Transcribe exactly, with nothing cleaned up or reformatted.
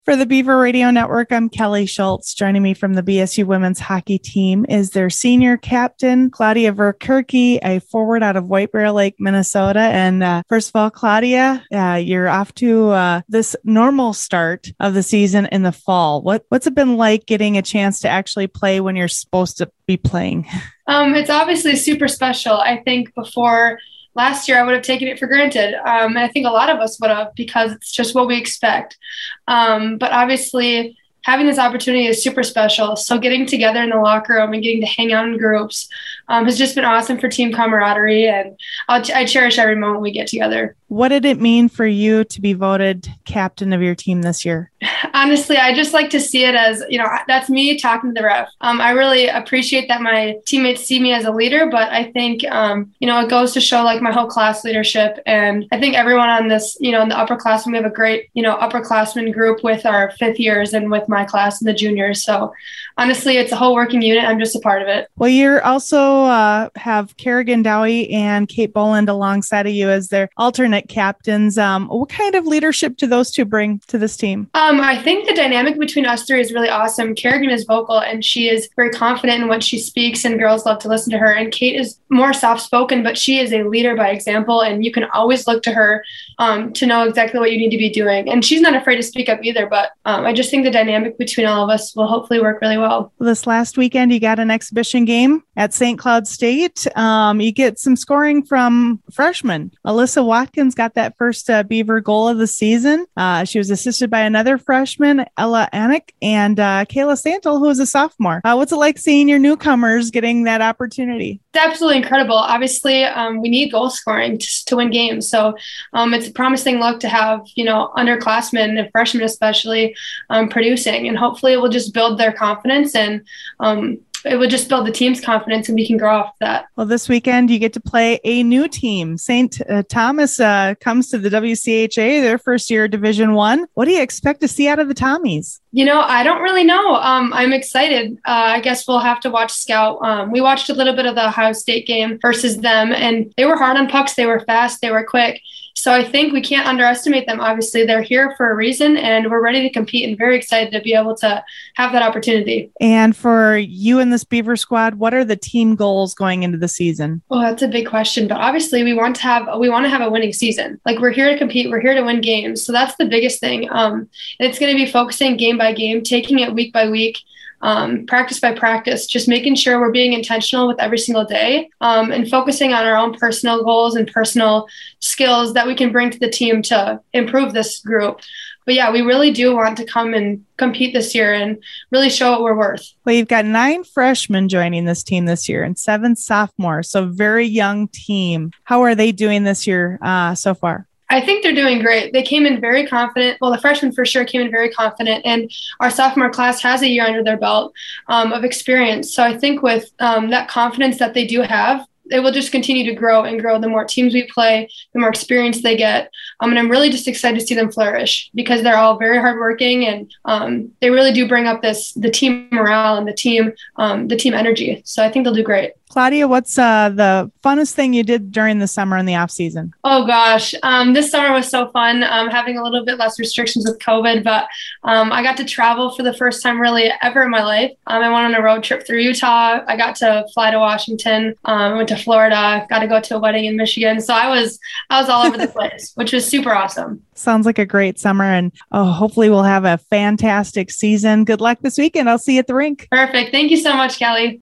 For the Beaver Radio Network, I'm Kelly Schultz. Joining me from the B S U women's hockey team is their senior captain, Claudia Verkerke, a forward out of White Bear Lake, Minnesota. And uh, first of all, Claudia, uh, you're off to uh, this normal start of the season in the fall. What What's it been like getting a chance to actually play when you're supposed to be playing? Um, it's obviously super special. I think before last year, I would have taken it for granted. Um, and I think a lot of us would have, because it's just what we expect. Um, but obviously, having this opportunity is super special. So getting together in the locker room and getting to hang out in groups um, has just been awesome for team camaraderie. And I'll, I cherish every moment we get together. What did it mean for you to be voted captain of your team this year? Honestly, I just like to see it as, you know, that's me talking to the ref. Um, I really appreciate that my teammates see me as a leader, but I think, um, you know, it goes to show like my whole class leadership. And I think everyone on this, you know, in the upperclassmen, we have a great, you know, upperclassmen group with our fifth years and with my class and the juniors. So honestly, it's a whole working unit. I'm just a part of it. Well, you're also uh, have Kerrigan Dowie and Kate Boland alongside of you as their alternate captains. Um, what kind of leadership do those two bring to this team? Um, I think the dynamic between us three is really awesome. Kerrigan is vocal and she is very confident in what she speaks, and girls love to listen to her. And Kate is more soft-spoken, but she is a leader by example, and you can always look to her um, to know exactly what you need to be doing. And she's not afraid to speak up either, but um, I just think the dynamic between all of us will hopefully work really well. This last weekend, you got an exhibition game at Saint Cloud State. Um, you get some scoring from freshmen. Alyssa Watkins got that first uh, Beaver goal of the season. Uh, she was assisted by another freshman, Ella Anik, and uh, Kayla Santel, who is a sophomore. Uh, what's it like seeing your newcomers getting that opportunity? It's absolutely incredible. Obviously, um, we need goal scoring to, to win games. So um, it's a promising look to have, you know, underclassmen and freshmen especially um, producing, and hopefully it will just build their confidence, and um, it would just build the team's confidence, and we can grow off that. Well, this weekend you get to play a new team. Saint Uh, Thomas uh, comes to the W C H A, their first year Division One. What do you expect to see out of the Tommies? You know, I don't really know. Um, I'm excited. Uh, I guess we'll have to watch scout. Um, we watched a little bit of the Ohio State game versus them, and they were hard on pucks. They were fast. They were quick. So I think we can't underestimate them. Obviously, they're here for a reason, and we're ready to compete and very excited to be able to have that opportunity. And for you and this Beaver squad, what are the team goals going into the season? Well, that's a big question, but obviously we want to have we want to have a winning season. Like, we're here to compete, we're here to win games. So that's the biggest thing. Um, and it's going to be focusing game by game, taking it week by week. Um, practice by practice, just making sure we're being intentional with every single day um, and focusing on our own personal goals and personal skills that we can bring to the team to improve this group. But yeah, we really do want to come and compete this year and really show what we're worth. Well, you've got nine freshmen joining this team this year and seven sophomores, so very young team. How are they doing this year uh, so far? I think they're doing great. They came in very confident. Well, the freshmen for sure came in very confident, and our sophomore class has a year under their belt um, of experience. So I think with um, that confidence that they do have, they will just continue to grow and grow. The more teams we play, the more experience they get. Um, and I'm really just excited to see them flourish, because they're all very hardworking, and um, they really do bring up this the team morale and the team um, the team energy. So I think they'll do great. Claudia, what's uh, the funnest thing you did during the summer and the off season? Oh gosh, um, this summer was so fun. Um, having a little bit less restrictions with COVID, but um, I got to travel for the first time really ever in my life. Um, I went on a road trip through Utah. I got to fly to Washington. Um, went to Florida. Got to go to a wedding in Michigan. So I was I was all over the place, which was super awesome. Sounds like a great summer, and oh, hopefully we'll have a fantastic season. Good luck this weekend. I'll see you at the rink. Perfect. Thank you so much, Kelly.